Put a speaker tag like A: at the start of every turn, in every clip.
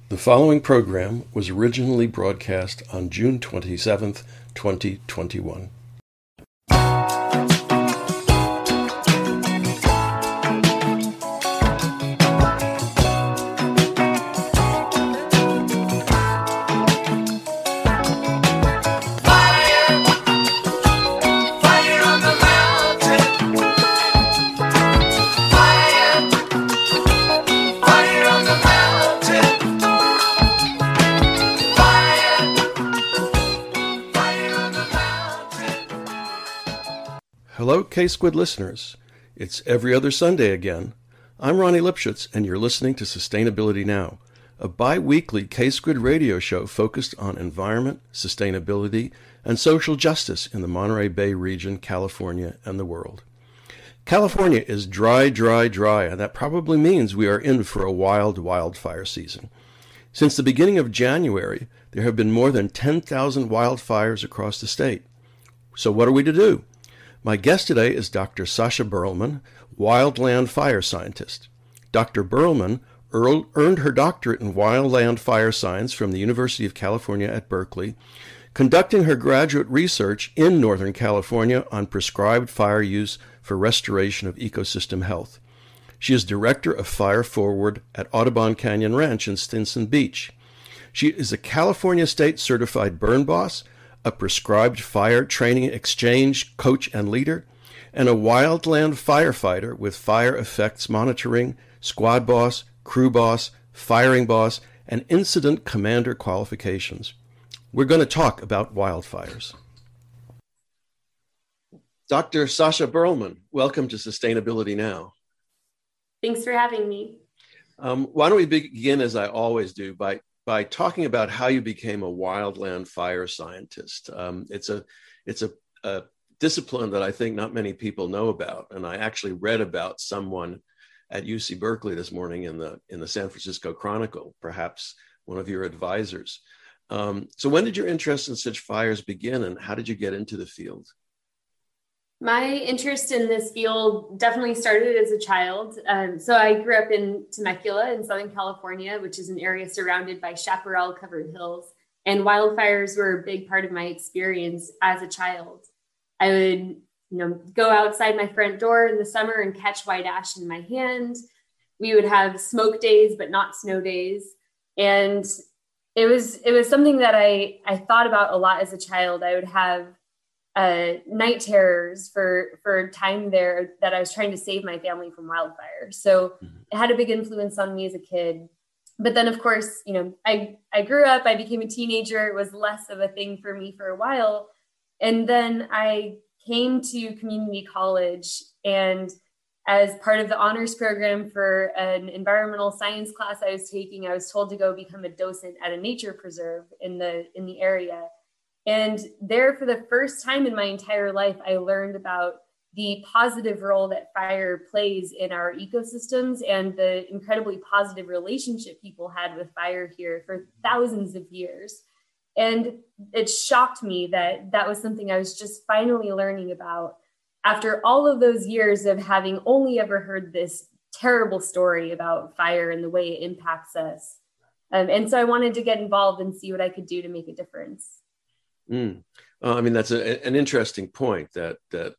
A: The following program was originally broadcast on June 27th, 2021. Hello, K-Squid listeners. It's every other Sunday again. I'm Ronnie Lipschutz, and you're listening to Sustainability Now, a bi-weekly K-Squid radio show focused on environment, sustainability, and social justice in the Monterey Bay region, California, and the world. California is dry, and that probably means we are in for a wild wildfire season. Since the beginning of January, there have been more than 10,000 wildfires across the state. So what are we to do? My guest today is Dr. Sasha Berlman, wildland fire scientist. Dr. Berlman earned her doctorate in wildland fire science from the University of California at Berkeley, conducting her graduate research in Northern California on prescribed fire use for restoration of ecosystem health. She is director of Fire Forward at Audubon Canyon Ranch in Stinson Beach. She is a California State Certified Burn Boss, a prescribed fire training exchange coach and leader, and a wildland firefighter with fire effects monitoring, squad boss, crew boss, firing boss, and incident commander qualifications. We're going to talk about wildfires. Dr. Sasha Berlman, welcome to Sustainability Now.
B: Thanks for having me.
A: Why don't we begin, as I always do, by talking about how you became a wildland fire scientist. It's a discipline that I think not many people know about, and I actually read about someone at UC Berkeley this morning in the San Francisco Chronicle, perhaps one of your advisors. So when did your interest in such fires begin, and how did you get into the field?
B: My interest in this field definitely started as a child. So I grew up in Temecula in Southern California, which is an area surrounded by chaparral-covered hills. And wildfires were a big part of my experience as a child. I would, go outside my front door in the summer and catch white ash in my hand. We would have smoke days, but not snow days. And it was something that I thought about a lot as a child. I would have night terrors for time there that I was trying to save my family from wildfire. So it had a big influence on me as a kid. But then, of course, I grew up, I became a teenager. It was less of a thing for me for a while. And then I came to community college, and as part of the honors program for an environmental science class I was taking, I was told to go become a docent at a nature preserve in the area. And there, for the first time in my entire life, I learned about the positive role that fire plays in our ecosystems and the incredibly positive relationship people had with fire here for thousands of years. And it shocked me that that was something I was just finally learning about after all of those years of having only ever heard this terrible story about fire and the way it impacts us. And so I wanted to get involved and see what I could do to make a difference.
A: I mean, that's an interesting point that the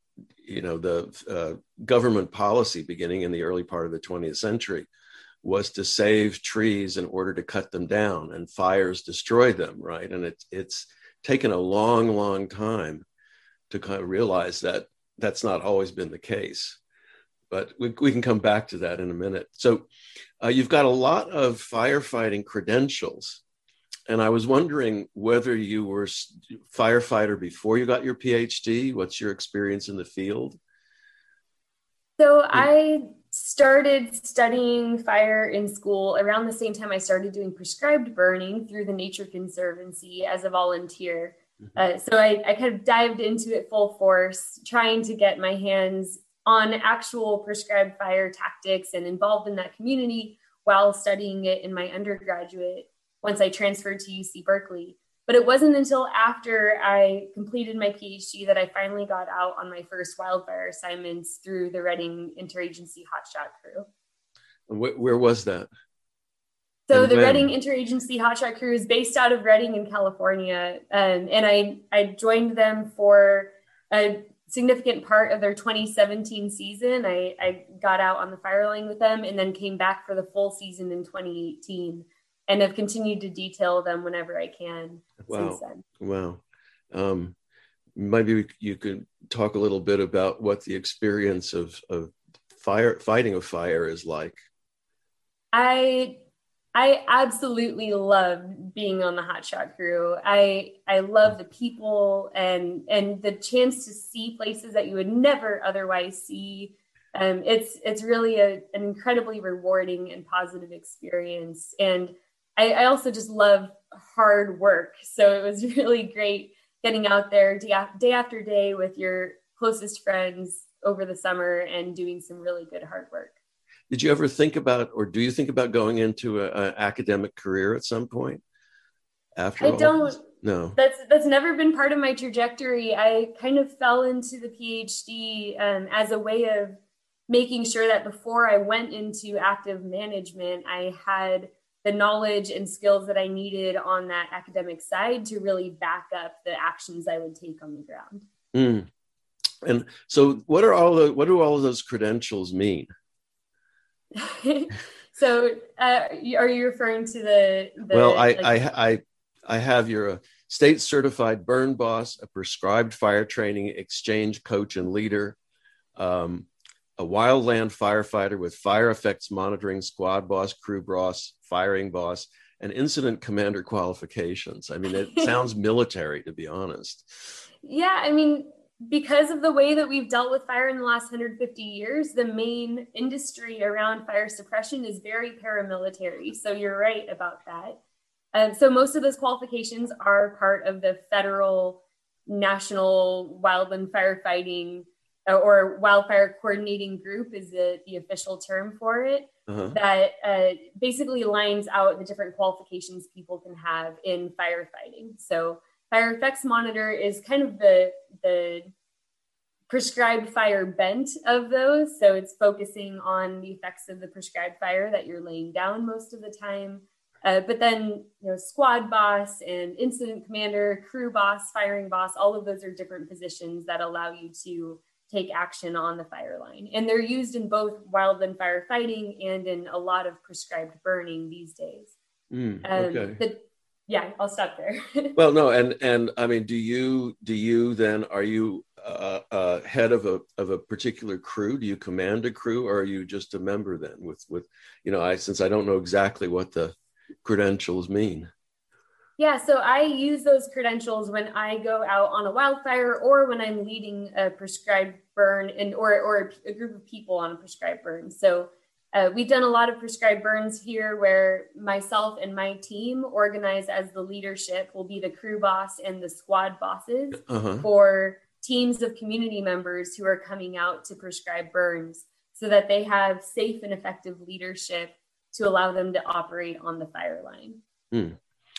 A: government policy beginning in the early part of the 20th century was to save trees in order to cut them down, and fires destroyed them, right? And it's taken a long time to kind of realize that that's not always been the case. But we can come back to that in a minute. So you've got a lot of firefighting credentials. And I was wondering whether you were a firefighter before you got your PhD. What's your experience in the field?
B: So I started studying fire in school around the same time I started doing prescribed burning through the Nature Conservancy as a volunteer. So I kind of dived into it full force, trying to get my hands on actual prescribed fire tactics and involved in that community while studying it in my undergraduate once I transferred to UC Berkeley. But it wasn't until after I completed my PhD that I finally got out on my first wildfire assignments through the Redding Interagency Hotshot Crew.
A: Where was that?
B: So
A: And
B: the
A: when?
B: Reading Interagency Hotshot Crew is based out of Reading in California. And I joined them for a significant part of their 2017 season. I got out on the fire line with them and then came back for the full season in 2018 and have continued to detail them whenever I can since then.
A: Wow. Maybe you could talk a little bit about what the experience of fighting a fire is like.
B: I absolutely love being on the Hotshot Crew. I love the people and the chance to see places that you would never otherwise see. It's really an incredibly rewarding and positive experience. And I also just love hard work. So it was really great getting out there day after day with your closest friends over the summer and doing some really good hard work.
A: Did you ever think about, or do you think about going into an academic career at some point after
B: I
A: all
B: don't.
A: this? No.
B: That's never been part of my trajectory. I kind of fell into the PhD as a way of making sure that before I went into active management, I had the knowledge and skills that I needed on that academic side to really back up the actions I would take on the ground.
A: Mm. And so, what do all of those credentials mean?
B: So are you referring to the
A: well, I have you're a state certified burn boss, a prescribed fire training exchange coach and leader, a wildland firefighter with fire effects monitoring, squad boss, crew boss, firing boss, and incident commander qualifications. I mean, it sounds military, to be honest.
B: Yeah, I mean, because of the way that we've dealt with fire in the last 150 years, the main industry around fire suppression is very paramilitary. So you're right about that. So most of those qualifications are part of the federal National Wildland Firefighting or Wildfire Coordinating Group is the official term for it. Uh-huh. That basically lines out the different qualifications people can have in firefighting. So fire effects monitor is kind of the prescribed fire bent of those. So it's focusing on the effects of the prescribed fire that you're laying down most of the time. But then, squad boss and incident commander, crew boss, firing boss, all of those are different positions that allow you to take action on the fire line. And they're used in both wildland firefighting and in a lot of prescribed burning these days.
A: Okay.
B: Yeah, I'll stop there.
A: Well, no, and I mean, do you then, are you head of a particular crew? Do you command a crew, or are you just a member then with since I don't know exactly what the credentials mean?
B: Yeah, so I use those credentials when I go out on a wildfire or when I'm leading a prescribed burn or a group of people on a prescribed burn. So we've done a lot of prescribed burns here where myself and my team organize as the leadership will be the crew boss and the squad bosses for teams of community members who are coming out to prescribe burns so that they have safe and effective leadership to allow them to operate on the fire line.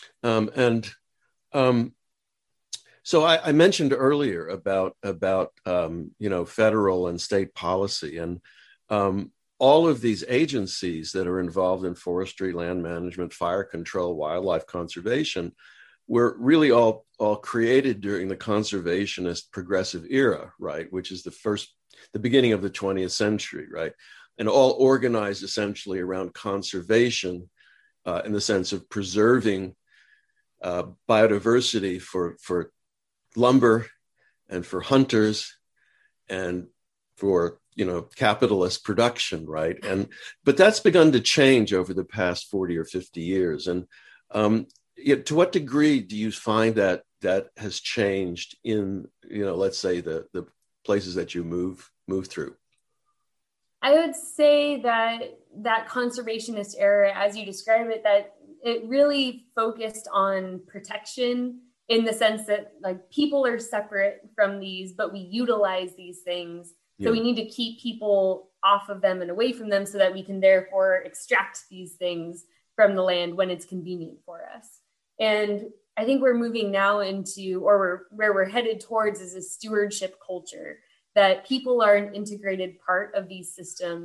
A: So I mentioned earlier about federal and state policy, and all of these agencies that are involved in forestry, land management, fire control, wildlife conservation were really all created during the conservationist progressive era, right? Which is the beginning of the 20th century, right? And all organized essentially around conservation in the sense of preserving biodiversity for lumber and for hunters and for capitalist production, right? But that's begun to change over the past 40 or 50 years. And to what degree do you find that has changed in let's say the places that you move through?
B: I would say that conservationist era, as you describe it, that it really focused on protection in the sense that people are separate from these, but we utilize these things. So we need to keep people off of them and away from them so that we can therefore extract these things from the land when it's convenient for us. And I think we're moving now into, or where we're headed towards, is a stewardship culture, that people are an integrated part of these systems,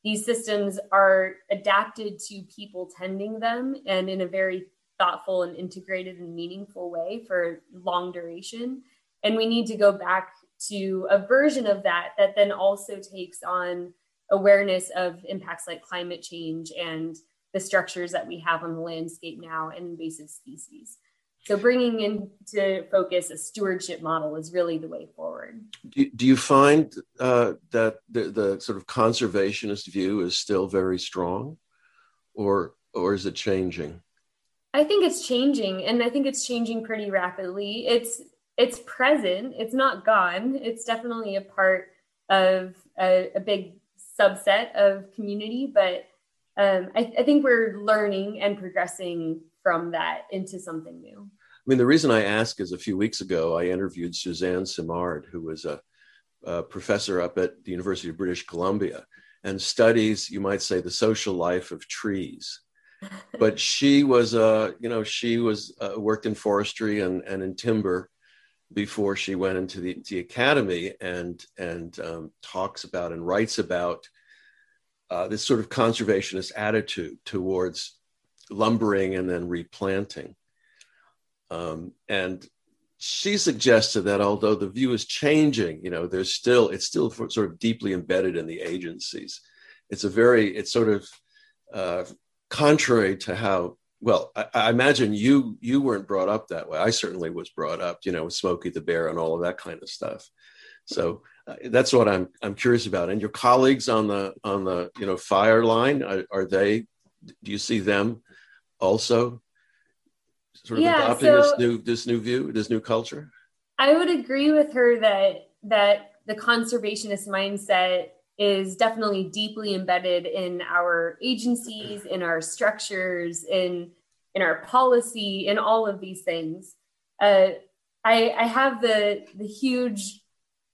B: these systems are adapted to people tending them and in a very thoughtful and integrated and meaningful way for long duration. And we need to go back to a version of that that then also takes on awareness of impacts like climate change and the structures that we have on the landscape now and invasive species. So bringing into focus a stewardship model is really the way forward.
A: Do you find that the sort of conservationist view is still very strong, or is it changing?
B: I think it's changing, and I think it's changing pretty rapidly. It's present. It's not gone. It's definitely a part of a big subset of community, but I think we're learning and progressing from that into something new.
A: I mean, the reason I ask is a few weeks ago, I interviewed Suzanne Simard, who was a professor up at the University of British Columbia and studies, you might say, the social life of trees. But she was, worked in forestry and in timber before she went into the academy, and talks about and writes about this sort of conservationist attitude towards lumbering and then replanting. And she suggested that although the view is changing, it's still sort of deeply embedded in the agencies. It's sort of contrary to how, well, I imagine you weren't brought up that way. I certainly was brought up, with Smokey the Bear and all of that kind of stuff. So that's what I'm curious about. And your colleagues on the fire line, are they? Do you see them also sort of adopting this new view, this new culture?
B: I would agree with her that the conservationist mindset is definitely deeply embedded in our agencies, in our structures, in our policy, in all of these things. I have the huge,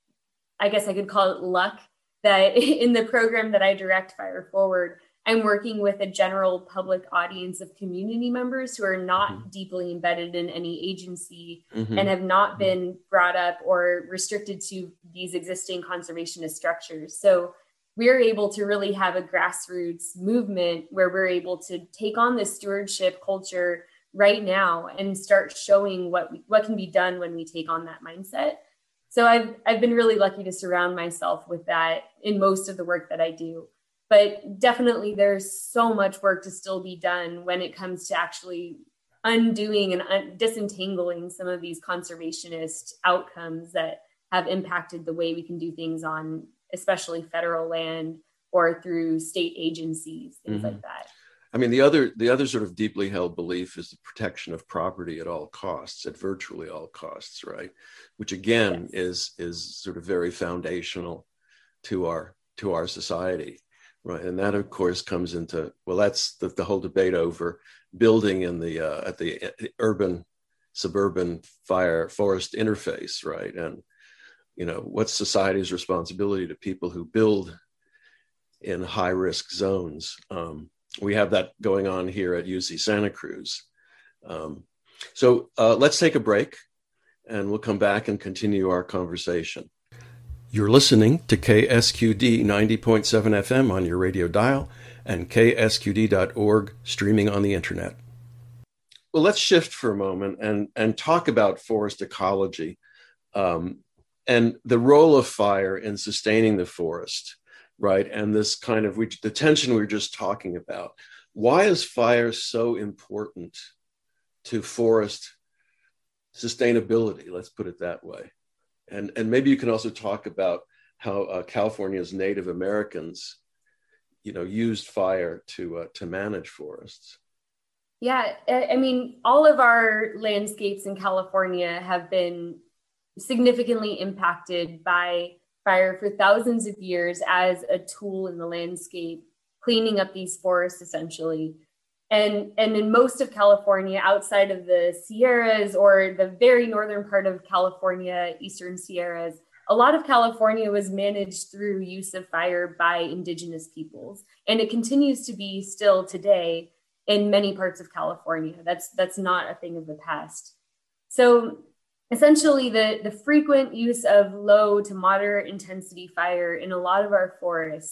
B: I guess I could call it luck, that in the program that I direct, Fire Forward, I'm working with a general public audience of community members who are not deeply embedded in any agency and have not been brought up or restricted to these existing conservationist structures. So we're able to really have a grassroots movement where we're able to take on this stewardship culture right now and start showing what can be done when we take on that mindset. So I've been really lucky to surround myself with that in most of the work that I do. But definitely there's so much work to still be done when it comes to actually undoing and disentangling some of these conservationist outcomes that have impacted the way we can do things on especially federal land or through state agencies, things like that.
A: I mean, the other sort of deeply held belief is the protection of property at all costs, at virtually all costs, right? Which again is sort of very foundational to our society. Right, and that, of course, comes into, well, that's the whole debate over building in at the urban suburban fire forest interface, right? And what's society's responsibility to people who build in high risk zones? We have that going on here at UC Santa Cruz. So let's take a break, and we'll come back and continue our conversation. You're listening to KSQD 90.7 FM on your radio dial and ksqd.org streaming on the internet. Well, let's shift for a moment and talk about forest ecology and the role of fire in sustaining the forest, right? And this kind of the tension we were just talking about. Why is fire so important to forest sustainability? Let's put it that way. And maybe you can also talk about how California's Native Americans, used fire to manage forests.
B: Yeah, I mean, all of our landscapes in California have been significantly impacted by fire for thousands of years as a tool in the landscape, cleaning up these forests essentially. And in most of California, outside of the Sierras or the very northern part of California, Eastern Sierras, a lot of California was managed through use of fire by indigenous peoples. And it continues to be still today in many parts of California. That's not a thing of the past. So essentially the frequent use of low to moderate intensity fire in a lot of our forests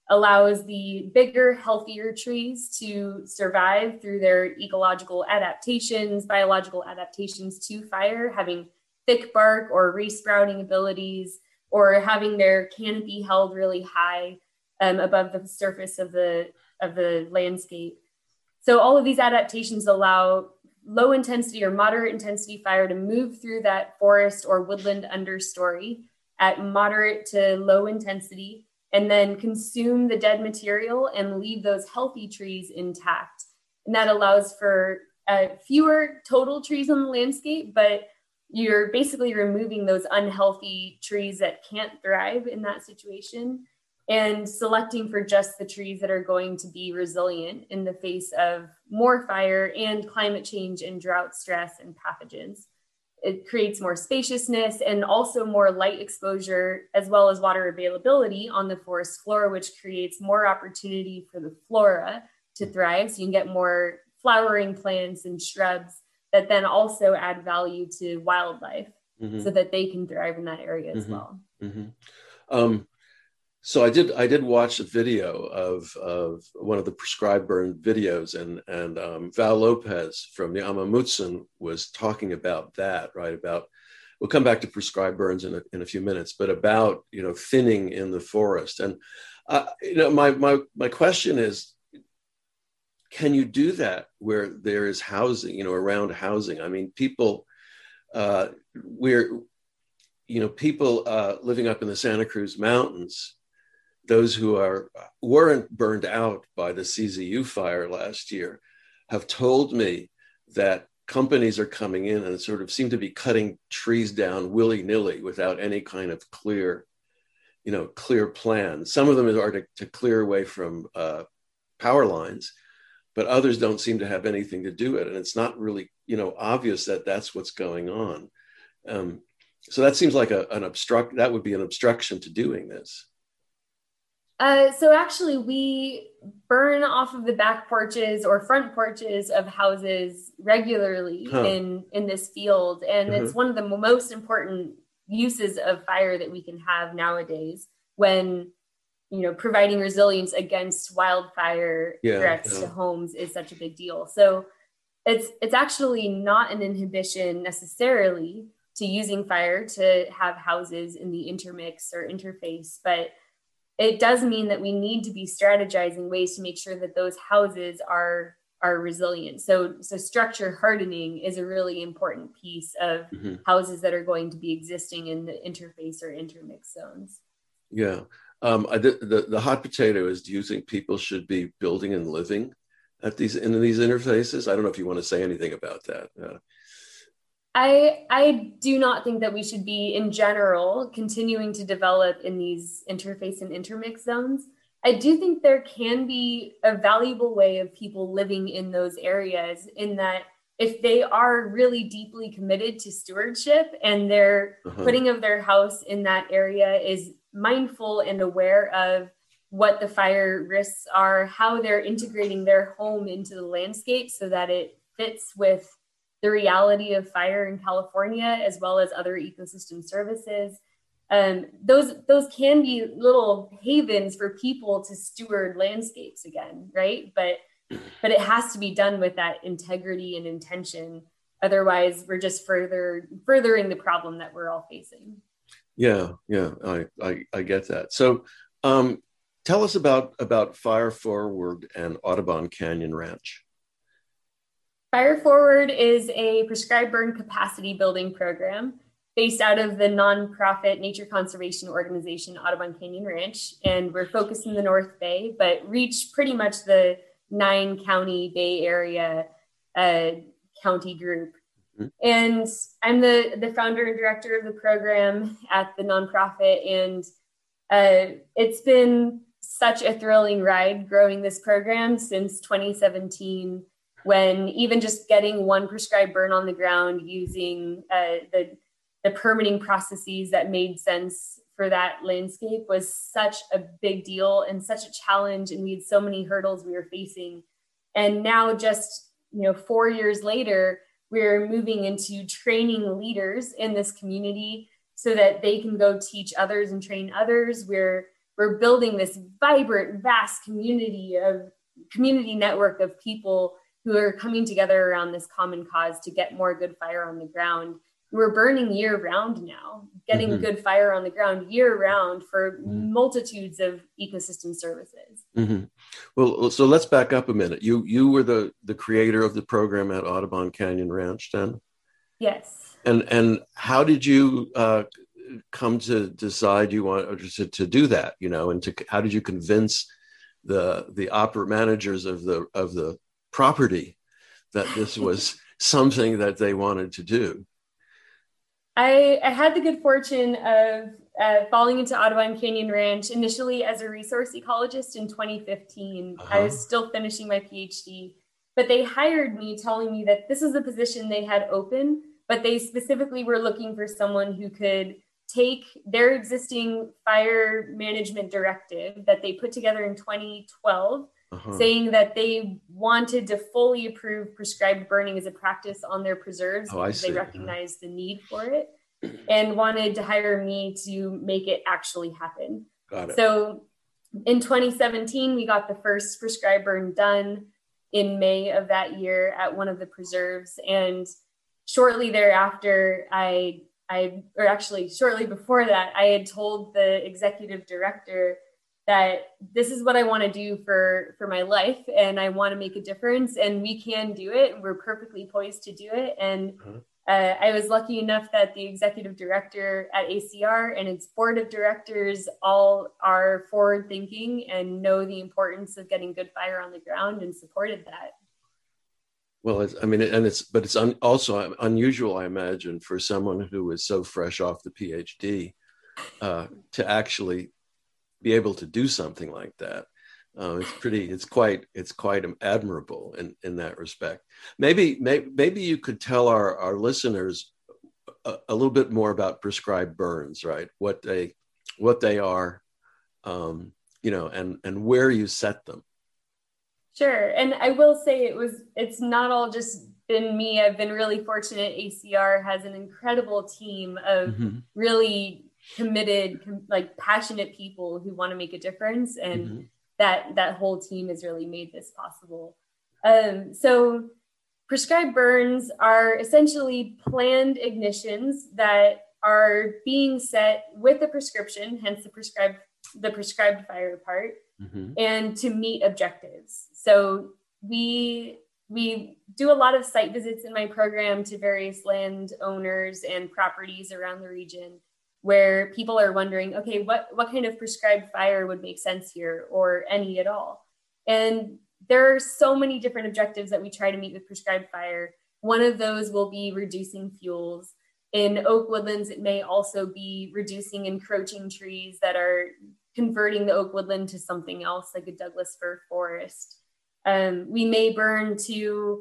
B: allows the bigger, healthier trees to survive through their ecological adaptations, biological adaptations to fire, having thick bark or resprouting abilities, or having their canopy held really high above the surface of the landscape. So all of these adaptations allow low intensity or moderate intensity fire to move through that forest or woodland understory at moderate to low intensity, and then consume the dead material and leave those healthy trees intact. And that allows for fewer total trees on the landscape, but you're basically removing those unhealthy trees that can't thrive in that situation and selecting for just the trees that are going to be resilient in the face of more fire and climate change and drought stress and pathogens. It creates more spaciousness and also more light exposure, as well as water availability on the forest floor, which creates more opportunity for the flora to thrive. So you can get more flowering plants and shrubs that then also add value to wildlife so that they can thrive in that area as well.
A: So I did watch a video of one of the prescribed burn videos, and Val Lopez from the Amamutsun was talking about that, right? About, we'll come back to prescribed burns in a few minutes, but about, thinning in the forest. And my question is, can you do that where there is housing, around housing? I mean, people people living up in the Santa Cruz Mountains, those who weren't burned out by the CZU fire last year, have told me that companies are coming in and sort of seem to be cutting trees down willy-nilly without any kind of clear plan. Some of them are to clear away from power lines, but others don't seem to have anything to do with it. And it's not really, obvious that that's what's going on. So that seems like that would be an obstruction to doing this.
B: So actually, we burn off of the back porches or front porches of houses regularly in this field. And it's one of the most important uses of fire that we can have nowadays when, providing resilience against wildfire threats to homes is such a big deal. So it's actually not an inhibition necessarily to using fire to have houses in the intermix or interface, but it does mean that we need to be strategizing ways to make sure that those houses are resilient. So structure hardening is a really important piece of houses that are going to be existing in the interface or intermix zones.
A: Yeah. The hot potato is, do you think people should be building and living in these interfaces? I don't know if you want to say anything about that.
B: I do not think that we should be, in general, continuing to develop in these interface and intermix zones. I do think there can be a valuable way of people living in those areas, in that if they are really deeply committed to stewardship and their putting of their house in that area is mindful and aware of what the fire risks are, how they're integrating their home into the landscape so that it fits with the reality of fire in California, as well as other ecosystem services. Those can be little havens for people to steward landscapes again, right? But it has to be done with that integrity and intention. Otherwise, we're just furthering the problem that we're all facing.
A: Yeah, I get that. So tell us about Fire Forward and Audubon Canyon Ranch.
B: Fire Forward is a prescribed burn capacity building program based out of the nonprofit nature conservation organization Audubon Canyon Ranch. And we're focused in the North Bay, but reach pretty much the 9-county Bay Area county group. And I'm the founder and director of the program at the nonprofit. And it's been such a thrilling ride growing this program since 2017, when even just getting one prescribed burn on the ground using the permitting processes that made sense for that landscape was such a big deal and such a challenge. And we had so many hurdles we were facing. And now just, 4 years later, we're moving into training leaders in this community so that they can go teach others and train others. We're we're building this vibrant, vast community network of people who are coming together around this common cause to get more good fire on the ground. We're burning year round now, getting good fire on the ground year round for multitudes of ecosystem services.
A: Well, so let's back up a minute. You were the creator of the program at Audubon Canyon Ranch then?
B: Yes.
A: And how did you come to decide you wanted to do that, and how did you convince the opera managers of the property that this was something that they wanted to do?
B: I had the good fortune of falling into Audubon Canyon Ranch initially as a resource ecologist in 2015. I was still finishing my PhD, but they hired me telling me that this is the position they had open, but they specifically were looking for someone who could take their existing fire management directive that they put together in 2012, saying that they wanted to fully approve prescribed burning as a practice on their preserves because they recognized the need for it and wanted to hire me to make it actually happen.
A: Got it.
B: So in 2017, we got the first prescribed burn done in May of that year at one of the preserves. And shortly thereafter, shortly before that, I had told the executive director that this is what I want to do for my life, and I want to make a difference, and we can do it. We're perfectly poised to do it. And I was lucky enough that the executive director at ACR and its board of directors all are forward thinking and know the importance of getting good fire on the ground and supported that.
A: Well, it's also unusual, I imagine, for someone who is so fresh off the PhD to actually be able to do something like that. It's quite admirable in that respect. Maybe you could tell our listeners a little bit more about prescribed burns, right? What they are, and where you set them.
B: Sure. And I will say it's not all just been me. I've been really fortunate. ACR has an incredible team of really committed, passionate people who want to make a difference. And that whole team has really made this possible. So prescribed burns are essentially planned ignitions that are being set with a prescription, hence the prescribed fire part, and to meet objectives. So we do a lot of site visits in my program to various land owners and properties around the region where people are wondering, okay, what kind of prescribed fire would make sense here, or any at all? And there are so many different objectives that we try to meet with prescribed fire. One of those will be reducing fuels. In oak woodlands, it may also be reducing encroaching trees that are converting the oak woodland to something else, like a Douglas fir forest. We may burn to,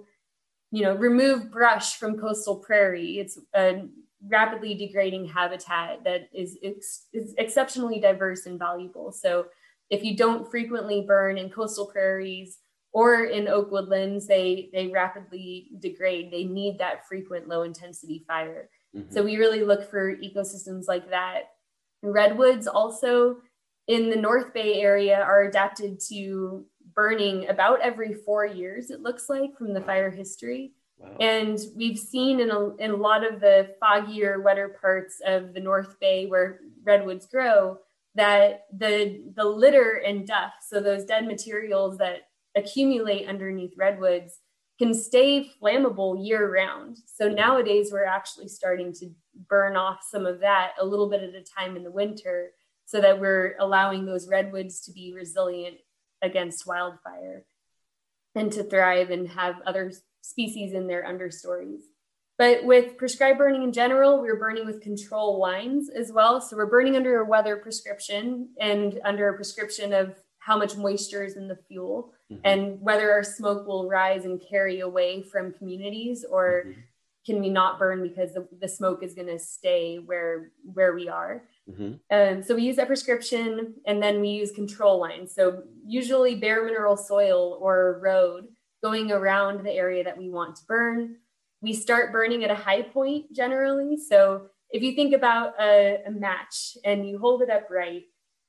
B: remove brush from coastal prairie. It's a rapidly degrading habitat that is exceptionally diverse and valuable. So if you don't frequently burn in coastal prairies or in oak woodlands, they rapidly degrade. They need that frequent low intensity fire. So we really look for ecosystems like that. Redwoods also in the North Bay area are adapted to burning about every 4 years, it looks like, from the fire history. Wow. And we've seen in a lot of the foggier, wetter parts of the North Bay where redwoods grow, that the litter and dust, so those dead materials that accumulate underneath redwoods, can stay flammable year round. So nowadays we're actually starting to burn off some of that a little bit at a time in the winter, so that we're allowing those redwoods to be resilient against wildfire and to thrive and have other species in their understories. But with prescribed burning in general, we're burning with control lines as well. So we're burning under a weather prescription and under a prescription of how much moisture is in the fuel and whether our smoke will rise and carry away from communities, or can we not burn because the smoke is going to stay where we are. So we use that prescription, and then we use control lines. So usually bare mineral soil or a road going around the area that we want to burn. We start burning at a high point generally. So if you think about a match and you hold it upright,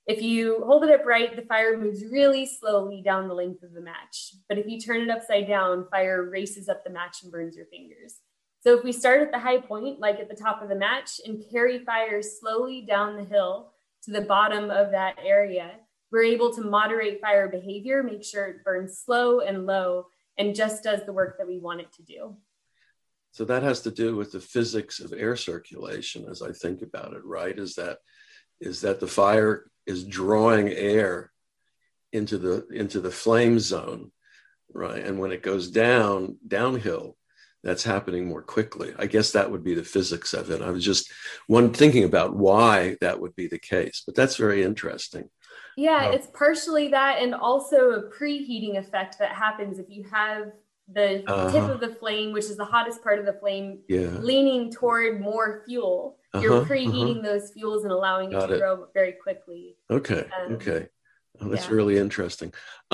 B: If you hold it upright, the fire moves really slowly down the length of the match. But if you turn it upside down, fire races up the match and burns your fingers. So if we start at the high point, like at the top of the match, and carry fire slowly down the hill to the bottom of that area, we're able to moderate fire behavior, make sure it burns slow and low, and just does the work that we want it to do.
A: So that has to do with the physics of air circulation, as I think about it, right? Is that the fire is drawing air into the flame zone, right? And when it goes downhill, that's happening more quickly. I guess that would be the physics of it. I was just thinking about why that would be the case, but that's very interesting.
B: Yeah, it's partially that, and also a preheating effect that happens if you have the tip of the flame, which is the hottest part of the flame, leaning toward more fuel. You're preheating those fuels and allowing it to grow very quickly.
A: Okay. Oh, that's really interesting.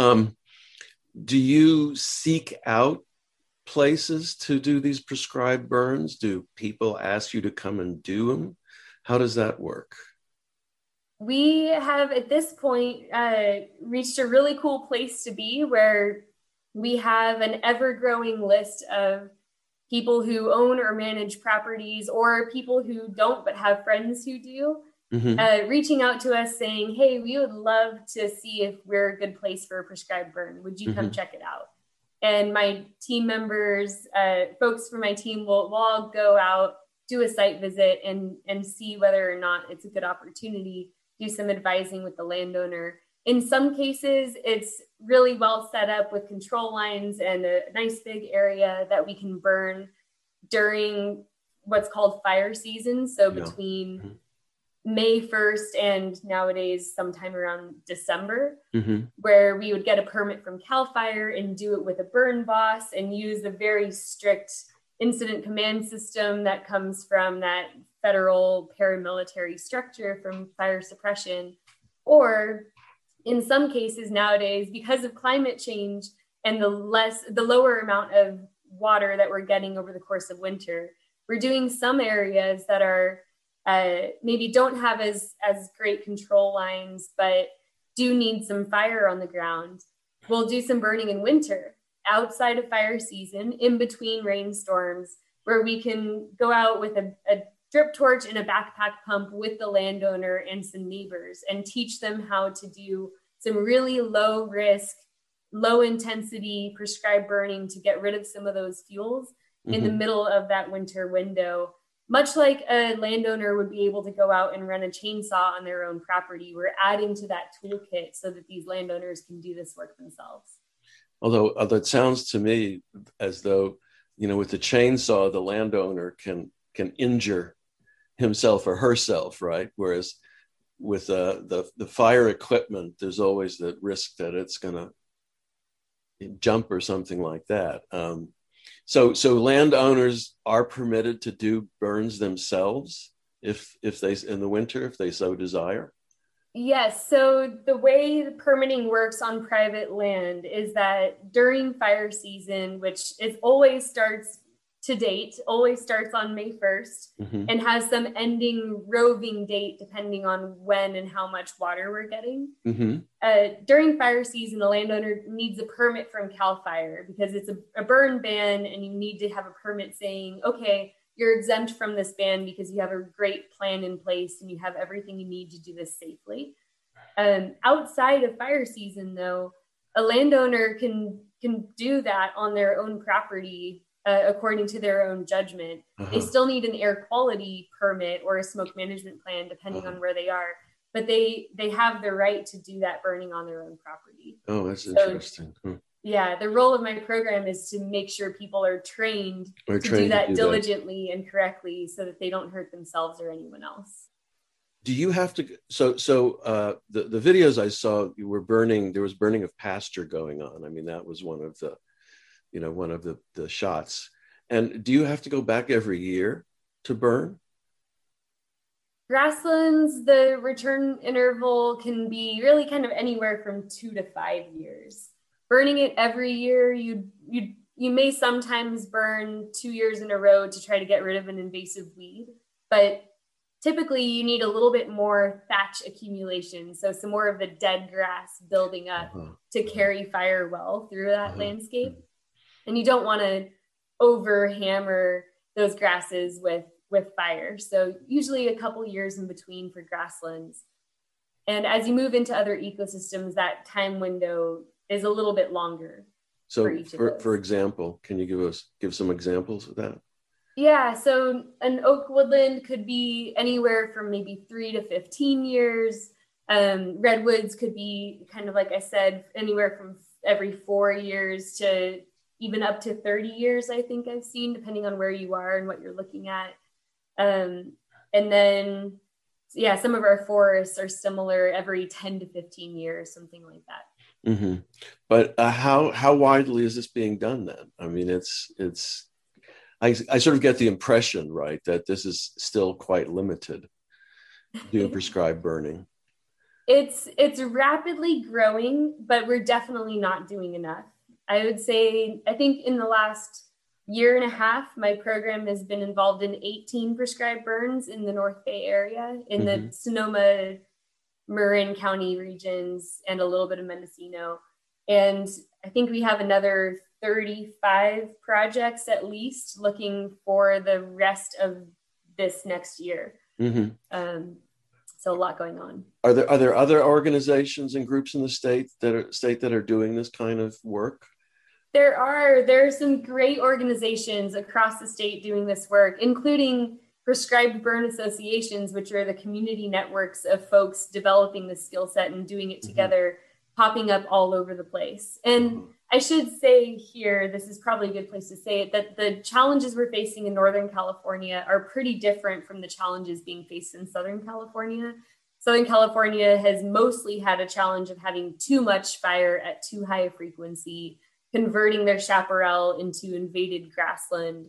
A: Do you seek out places to do these prescribed burns? Do people ask you to come and do them? How does that work?
B: We have at this point reached a really cool place to be, where we have an ever-growing list of people who own or manage properties, or people who don't but have friends who do, reaching out to us saying, hey, we would love to see if we're a good place for a prescribed burn. Would you come check it out? And my team members, folks from my team will all go out, do a site visit, and see whether or not it's a good opportunity, do some advising with the landowner. In some cases, it's really well set up with control lines and a nice big area that we can burn during what's called fire season. So between May 1st and nowadays sometime around December, where we would get a permit from CAL FIRE and do it with a burn boss and use the very strict incident command system that comes from that federal paramilitary structure from fire suppression. Or in some cases nowadays, because of climate change and the lower amount of water that we're getting over the course of winter, we're doing some areas that are maybe don't have as great control lines, but do need some fire on the ground. We'll do some burning in winter outside of fire season, in between rainstorms, where we can go out with a drip torch and a backpack pump with the landowner and some neighbors and teach them how to do some really low risk, low intensity prescribed burning to get rid of some of those fuels in the middle of that winter window. Much like a landowner would be able to go out and run a chainsaw on their own property, we're adding to that toolkit so that these landowners can do this work themselves.
A: Although it sounds to me as though, with the chainsaw, the landowner can injure himself or herself, right? Whereas with the fire equipment, there's always the risk that it's going to jump or something like that. So landowners are permitted to do burns themselves if they, in the winter, if they so desire?
B: Yes. So the way the permitting works on private land is that during fire season, which always starts on May 1st and has some ending roving date depending on when and how much water we're getting. During fire season, the landowner needs a permit from CAL FIRE because it's a burn ban, and you need to have a permit saying, okay, you're exempt from this ban because you have a great plan in place and you have everything you need to do this safely. Outside of fire season, though, a landowner can do that on their own property according to their own judgment. They still need an air quality permit or a smoke management plan, depending on where they are. But they have the right to do that burning on their own property.
A: Oh, that's interesting.
B: Yeah, the role of my program is to make sure people are trained to do that diligently and correctly so that they don't hurt themselves or anyone else.
A: Do you have to, the videos I saw, there was burning of pasture going on. I mean, that was one of the shots. And do you have to go back every year to burn?
B: Grasslands, the return interval can be really kind of anywhere from 2 to 5 years. Burning it every year, you may sometimes burn 2 years in a row to try to get rid of an invasive weed, but typically you need a little bit more thatch accumulation. So some more of the dead grass building up to carry fire well through that landscape. And you don't want to over hammer those grasses with fire. So usually a couple years in between for grasslands. And as you move into other ecosystems, that time window is a little bit longer.
A: So for example, can you give some examples of that?
B: Yeah, so an oak woodland could be anywhere from maybe 3 to 15 years. Redwoods could be kind of, like I said, anywhere from every 4 years to even up to 30 years, I think I've seen, depending on where you are and what you're looking at. And then, yeah, some of our forests are similar every 10 to 15 years, something like that.
A: Mm-hmm. But how widely is this being done then? I mean, I sort of get the impression, right, that this is still quite limited, doing prescribed burning.
B: It's rapidly growing, but we're definitely not doing enough. I would say, I think in the last year and a half, my program has been involved in 18 prescribed burns in the North Bay area, in the Sonoma, Marin County regions, and a little bit of Mendocino. And I think we have another 35 projects at least looking for the rest of this next year. So a lot going on.
A: Are there other organizations and groups in the state that are doing this kind of work?
B: There are some great organizations across the state doing this work, including prescribed burn associations, which are the community networks of folks developing the skill set and doing it together, popping up all over the place. And I should say here, this is probably a good place to say it, that the challenges we're facing in Northern California are pretty different from the challenges being faced in Southern California. Southern California has mostly had a challenge of having too much fire at too high a frequency, converting their chaparral into invaded grassland.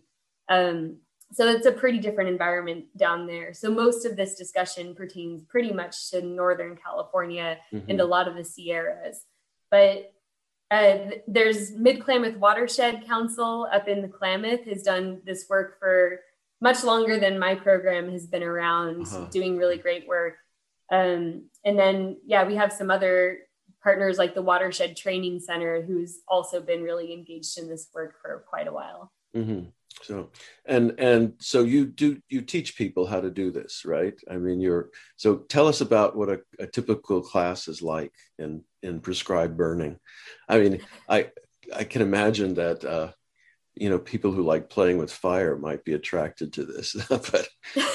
B: So it's a pretty different environment down there. So most of this discussion pertains pretty much to Northern California and a lot of the Sierras. But there's Mid-Klamath Watershed Council up in the Klamath has done this work for much longer than my program has been around, doing really great work. And then, yeah, we have some other partners like the Watershed Training Center, who's also been really engaged in this work for quite a while.
A: So, and so you teach people how to do this, right? I mean, so tell us about what a typical class is like in prescribed burning. I mean, I can imagine that, people who like playing with fire might be attracted to this, but.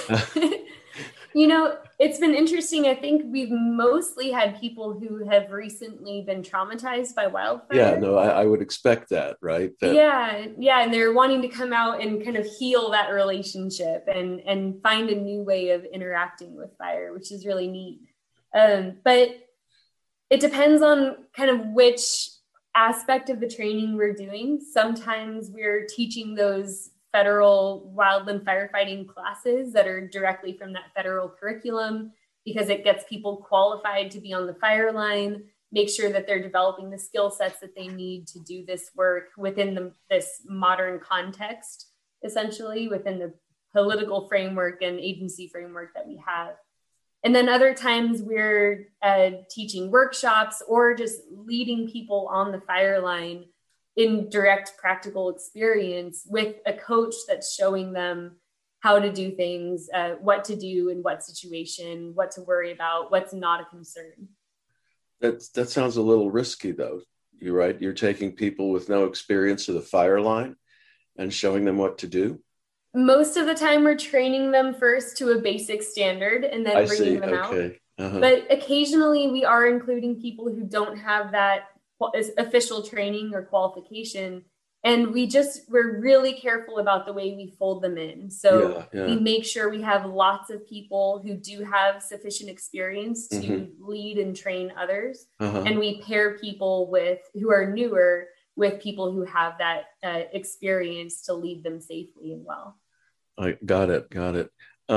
B: It's been interesting. I think we've mostly had people who have recently been traumatized by wildfire.
A: Yeah, no, I would expect that, right?
B: Yeah. And they're wanting to come out and kind of heal that relationship and find a new way of interacting with fire, which is really neat. But it depends on kind of which aspect of the training we're doing. Sometimes we're teaching those federal wildland firefighting classes that are directly from that federal curriculum, because it gets people qualified to be on the fire line, make sure that they're developing the skill sets that they need to do this work within this modern context, essentially within the political framework and agency framework that we have. And then other times we're teaching workshops or just leading people on the fire line in direct practical experience with a coach that's showing them how to do things, what to do in what situation, what to worry about, what's not a concern.
A: That sounds a little risky though. You're right. You're taking people with no experience to the fire line and showing them what to do.
B: Most of the time we're training them first to a basic standard and then bringing them out. But occasionally we are including people who don't have that official training or qualification, and we're really careful about the way we fold them in. So we make sure we have lots of people who do have sufficient experience to lead and train others, and we pair people who are newer with people who have that experience to lead them safely and well.
A: I got it.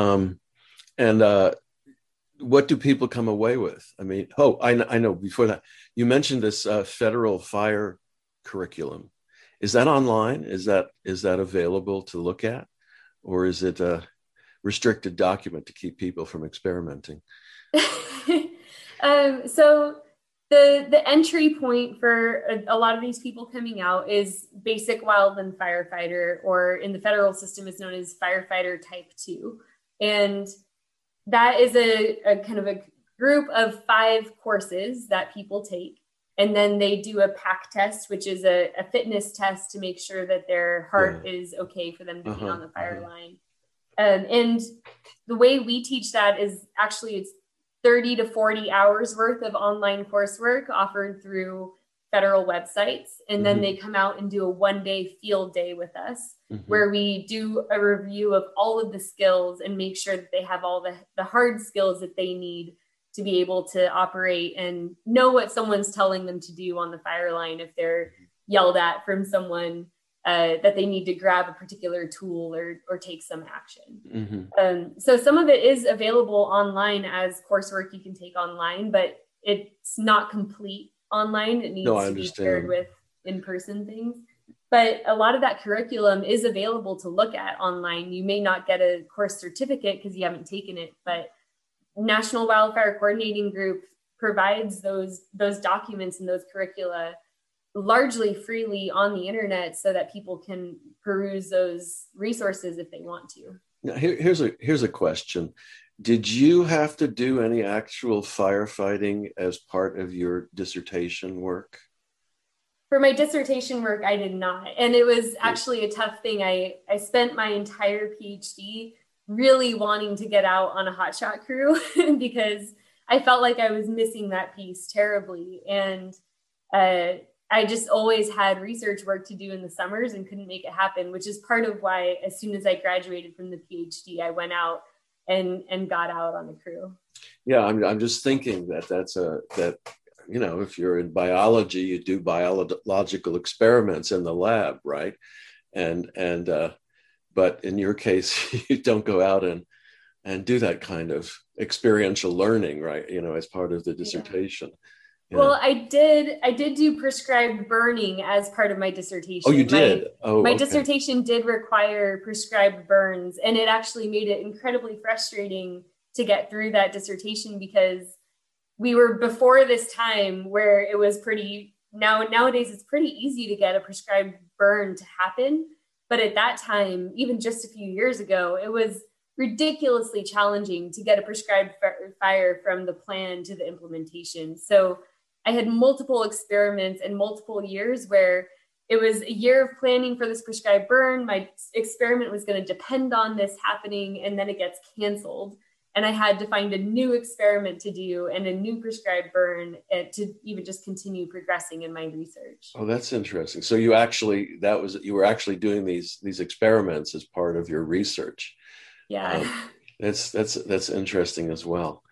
A: And what do people come away with? I mean, I know. Before that, you mentioned this federal fire curriculum. Is that online? Is that available to look at, or is it? restricted document to keep people from experimenting?
B: So the entry point for a lot of these people coming out is basic wildland firefighter, or in the federal system is known as firefighter type 2. And that is a kind of a group of 5 courses that people take. And then they do a PAC test, which is a fitness test to make sure that their heart is okay for them to be on the fire line. And the way we teach that is actually it's 30 to 40 hours worth of online coursework offered through federal websites. And then they come out and do a 1-day field day with us, where we do a review of all of the skills and make sure that they have all the hard skills that they need to be able to operate and know what someone's telling them to do on the fire line if they're yelled at from someone that they need to grab a particular tool or take some action. So some of it is available online as coursework you can take online, but it's not complete online. It needs to be paired with in-person things. But a lot of that curriculum is available to look at online. You may not get a course certificate because you haven't taken it, but National Wildfire Coordinating Group provides those documents and those curricula largely freely on the internet so that people can peruse those resources if they want to.
A: Now, here's a question. Did you have to do any actual firefighting as part of your dissertation work?
B: For my dissertation work, I did not. And it was actually a tough thing. I spent my entire PhD really wanting to get out on a hotshot crew because I felt like I was missing that piece terribly. And I just always had research work to do in the summers and couldn't make it happen, which is part of why as soon as I graduated from the PhD, I went out and got out on the crew.
A: Yeah, I'm just thinking that if you're in biology, you do biological experiments in the lab, right? But in your case, you don't go out and do that kind of experiential learning, right? As part of the dissertation.
B: Yeah. Well, I did do prescribed burning as part of my dissertation.
A: Oh, you did?
B: My dissertation did require prescribed burns, and it actually made it incredibly frustrating to get through that dissertation because we were before this time where it was nowadays it's pretty easy to get a prescribed burn to happen. But at that time, even just a few years ago, it was ridiculously challenging to get a prescribed fire from the plan to the implementation. So I had multiple experiments and multiple years where it was a year of planning for this prescribed burn. My experiment was going to depend on this happening, and then it gets canceled. And I had to find a new experiment to do and a new prescribed burn to even just continue progressing in my research.
A: Oh, that's interesting. So you were actually doing these experiments as part of your research.
B: Yeah.
A: That's interesting as well.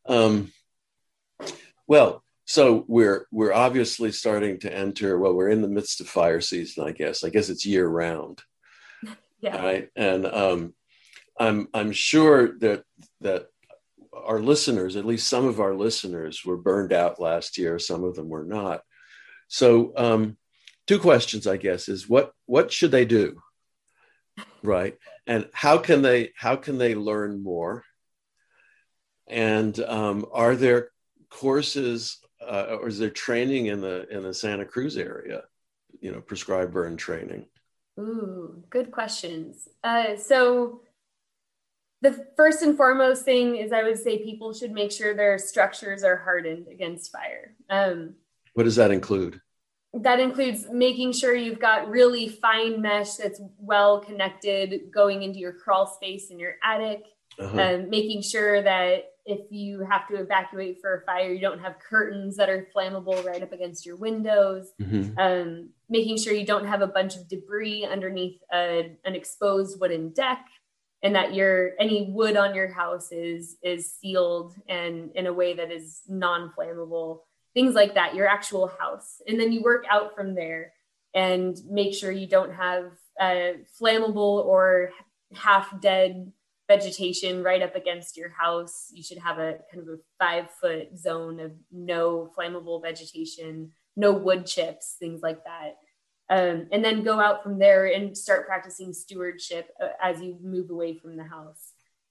A: Well, so we're obviously starting to enter, we're in the midst of fire season, I guess. I guess it's year round.
B: Yeah.
A: Right. And I'm sure that our listeners, at least some of our listeners, were burned out last year. Some of them were not. So 2 questions, I guess, is what should they do? Right. And how can they learn more? And are there courses or is there training in the Santa Cruz area, prescribed burn training?
B: Ooh, good questions. So the first and foremost thing is I would say people should make sure their structures are hardened against fire.
A: What does that include?
B: That includes making sure you've got really fine mesh that's well connected going into your crawl space in your attic. Making sure that if you have to evacuate for a fire, you don't have curtains that are flammable right up against your windows. Making sure you don't have a bunch of debris underneath an exposed wooden deck, and that any wood on your house is sealed and in a way that is non-flammable. Things like that, your actual house. And then you work out from there and make sure you don't have flammable or half-dead vegetation right up against your house. You should have a kind of a 5-foot zone of no flammable vegetation, no wood chips, things like that. And then go out from there and start practicing stewardship as you move away from the house.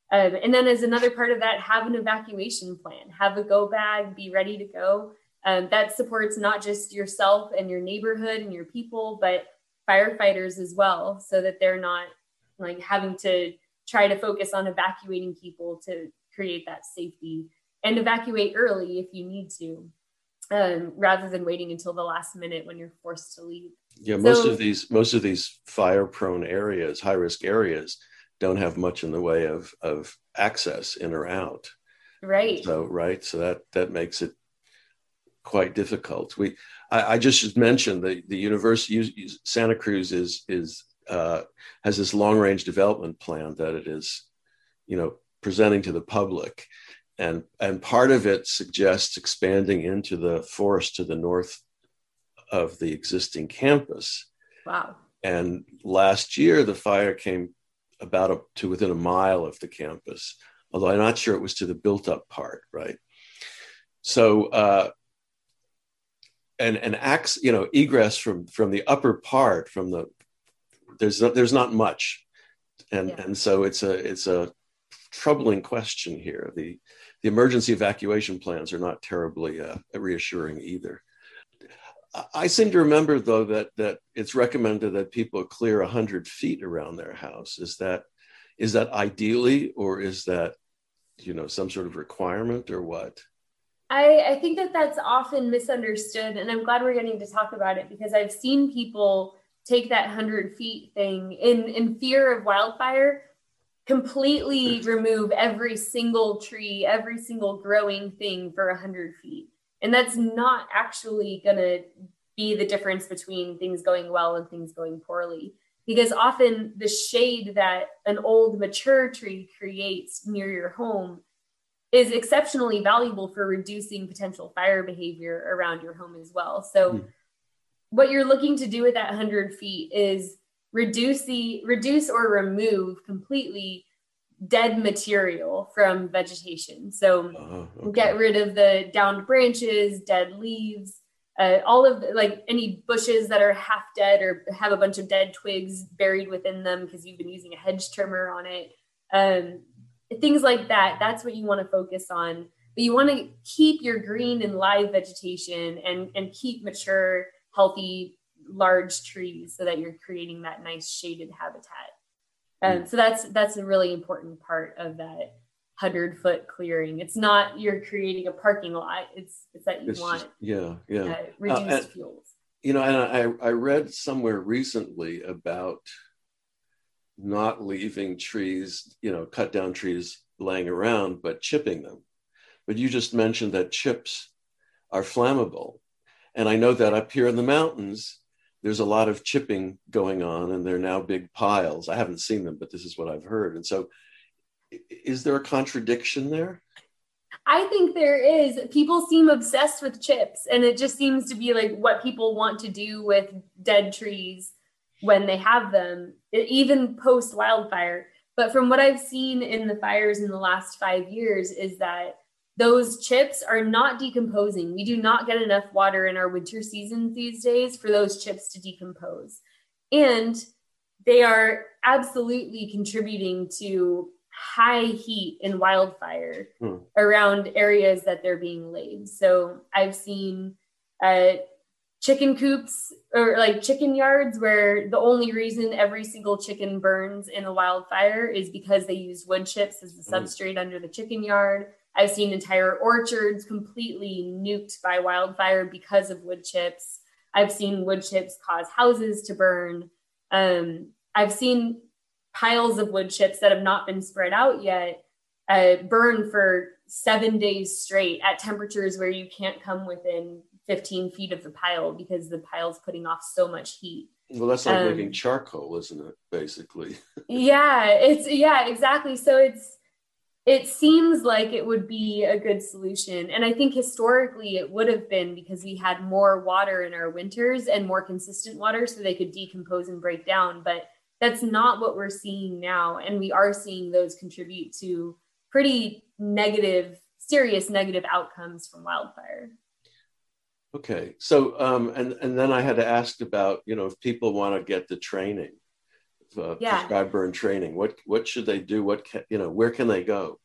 B: And then as another part of that, have an evacuation plan, have a go bag, be ready to go. That supports not just yourself and your neighborhood and your people, but firefighters as well, so that they're not like having to try to focus on evacuating people to create that safety, and evacuate early if you need to, rather than waiting until the last minute when you're forced to leave.
A: Yeah, most of these fire prone areas, high risk areas, don't have much in the way of access in or out.
B: Right.
A: So that makes it quite difficult. I just mentioned the University Santa Cruz has this long range development plan that it is, presenting to the public, and part of it suggests expanding into the forest to the north of the existing campus.
B: Wow.
A: And last year the fire came to within a mile of the campus, although I'm not sure it was to the built up part, right? So and egress from the upper part, there's not much, and so it's a troubling question here. The emergency evacuation plans are not terribly reassuring either. I seem to remember, though, that it's recommended that people clear 100 feet around their house. Is that ideally, or is that some sort of requirement, or what?
B: I think that's often misunderstood, and I'm glad we're getting to talk about it, because I've seen people take that 100 feet thing in fear of wildfire, completely remove every single tree, every single growing thing for 100 feet. And that's not actually going to be the difference between things going well and things going poorly, because often the shade that an old mature tree creates near your home is exceptionally valuable for reducing potential fire behavior around your home as well. So what you're looking to do with that 100 feet is reduce or remove completely dead material from vegetation. So get rid of the downed branches, dead leaves, all of any bushes that are half dead or have a bunch of dead twigs buried within them because you've been using a hedge trimmer on it. Things like that. That's what you want to focus on. But you want to keep your green and live vegetation and keep mature, healthy, large trees so that you're creating that nice shaded habitat. So that's a really important part of that 100-foot clearing. It's not you're creating a parking lot. It's that you want reduced fuels.
A: And I read somewhere recently about not leaving trees, cut down trees laying around, but chipping them. But you just mentioned that chips are flammable. And I know that up here in the mountains, there's a lot of chipping going on, and they're now big piles. I haven't seen them, but this is what I've heard. And so is there a contradiction there?
B: I think there is. People seem obsessed with chips, and it just seems to be like what people want to do with dead trees when they have them, even post wildfire. But from what I've seen in the fires in the last 5 years is that those chips are not decomposing. We do not get enough water in our winter seasons these days for those chips to decompose. And they are absolutely contributing to high heat and wildfire around areas that they're being laid. So I've seen chicken coops or chicken yards where the only reason every single chicken burns in a wildfire is because they use wood chips as the substrate under the chicken yard. I've seen entire orchards completely nuked by wildfire because of wood chips. I've seen wood chips cause houses to burn. I've seen piles of wood chips that have not been spread out yet burn for 7 days straight at temperatures where you can't come within 15 feet of the pile because the pile's putting off so much heat.
A: Well, that's like making charcoal, isn't it, basically?
B: Exactly. So it seems like it would be a good solution. And I think historically it would have been because we had more water in our winters and more consistent water so they could decompose and break down. But that's not what we're seeing now. And we are seeing those contribute to pretty serious negative outcomes from wildfire.
A: Okay. So, and then I had to ask about, if people want to get the training
B: Yeah.
A: prescribed burn training? What should they do? Where can they go?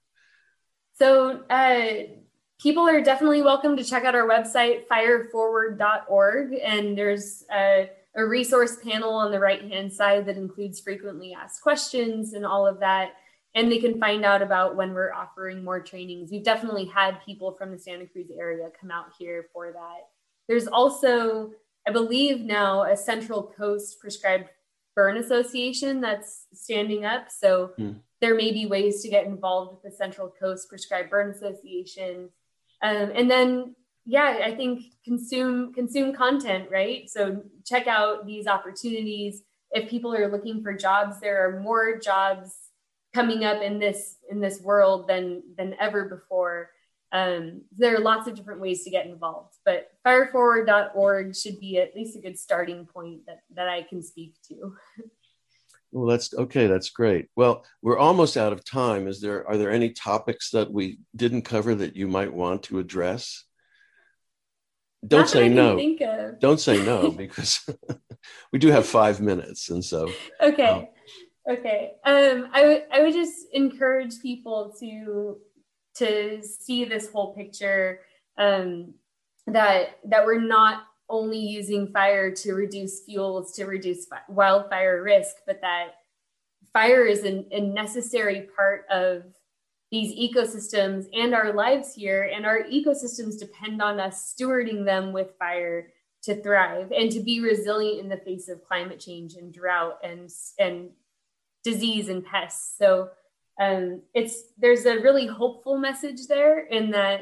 B: So people are definitely welcome to check out our website, fireforward.org. And there's a resource panel on the right-hand side that includes frequently asked questions and all of that. And they can find out about when we're offering more trainings. We've definitely had people from the Santa Cruz area come out here for that. There's also, I believe now, a Central Coast Prescribed Burn Association that's standing up. So there may be ways to get involved with the Central Coast Prescribed Burn Association. And then, yeah, I think consume content, right? So check out these opportunities. If people are looking for jobs, there are more jobs coming up in this world than ever before. There are lots of different ways to get involved, but fireforward.org should be at least a good starting point that I can speak to.
A: Well, that's okay. That's great. Well, we're almost out of time. Are there any topics that we didn't cover that you might want to address? Don't say no. Don't say no, because we do have 5 minutes, and so.
B: Okay. I would just encourage people to see this whole picture, that we're not only using fire to reduce fuels, to reduce wildfire risk, but that fire is a necessary part of these ecosystems and our lives here. And our ecosystems depend on us stewarding them with fire to thrive and to be resilient in the face of climate change and drought and disease and pests. So there's a really hopeful message there, in that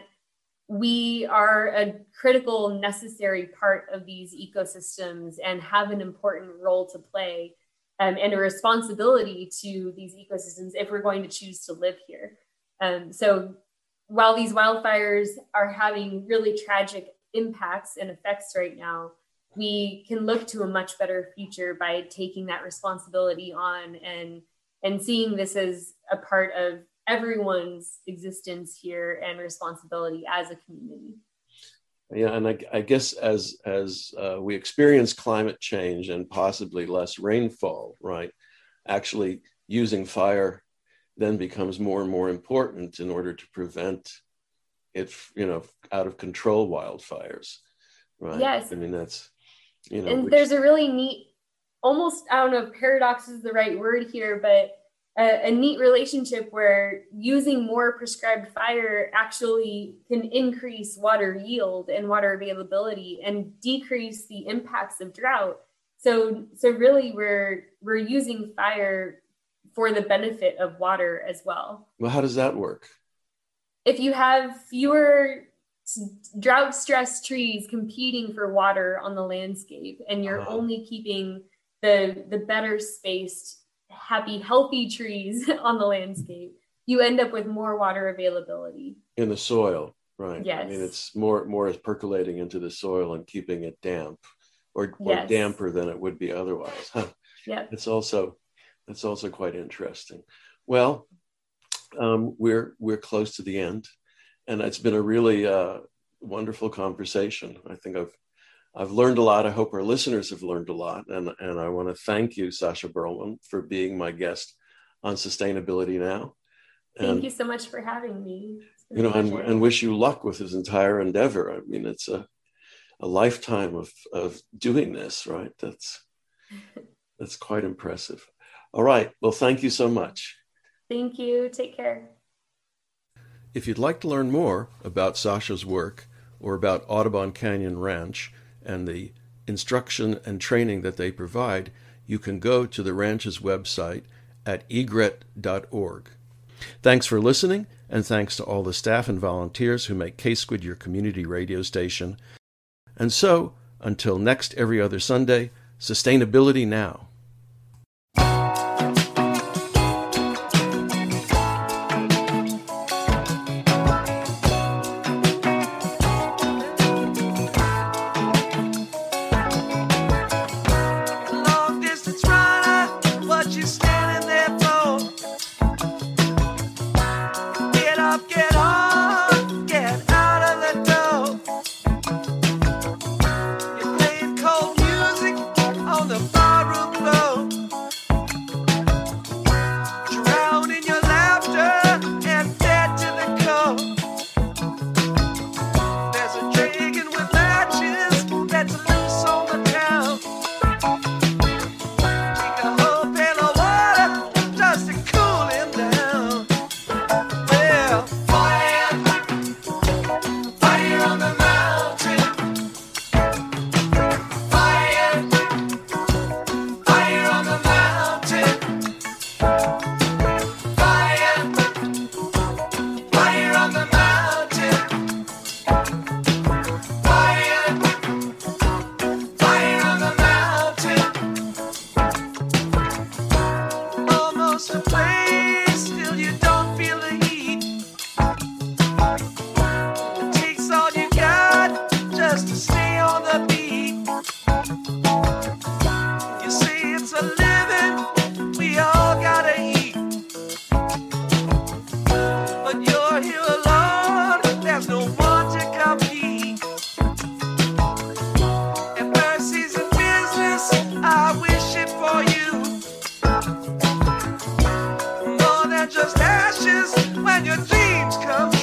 B: we are a critical, necessary part of these ecosystems and have an important role to play, and a responsibility to these ecosystems if we're going to choose to live here. So while these wildfires are having really tragic impacts and effects right now, we can look to a much better future by taking that responsibility on and seeing this as a part of everyone's existence here and responsibility as a community.
A: Yeah, and I guess as we experience climate change and possibly less rainfall, right, actually using fire then becomes more and more important in order to prevent it, out of control wildfires, right?
B: Yes.
A: I mean, that's,
B: and there's a really neat, almost, I don't know if paradox is the right word here, but a neat relationship where using more prescribed fire actually can increase water yield and water availability and decrease the impacts of drought. So really we're using fire for the benefit of water as well.
A: Well, how does that work?
B: If you have fewer drought-stressed trees competing for water on the landscape, and you're only keeping the better spaced, happy, healthy trees on the landscape, you end up with more water availability in
A: the soil, right?
B: Yes.
A: I mean, it's more is percolating into the soil and keeping it damp, or damper than it would be otherwise. Huh.
B: Yeah.
A: That's also quite interesting. Well, we're close to the end, and it's been a really wonderful conversation. I think I've learned a lot. I hope our listeners have learned a lot. And I want to thank you, Sasha Berlman, for being my guest on Sustainability Now.
B: Thank you so much for having me.
A: And wish you luck with this entire endeavor. I mean, it's a lifetime of doing this, right? That's quite impressive. All right. Well, thank you so much.
B: Thank you. Take care.
A: If you'd like to learn more about Sasha's work or about Audubon Canyon Ranch and the instruction and training that they provide, you can go to the ranch's website at egret.org. Thanks for listening, and thanks to all the staff and volunteers who make K-Squid your community radio station. And so, until next every other Sunday, Sustainability Now.
C: Cold music on the barroom. just ashes when your dreams come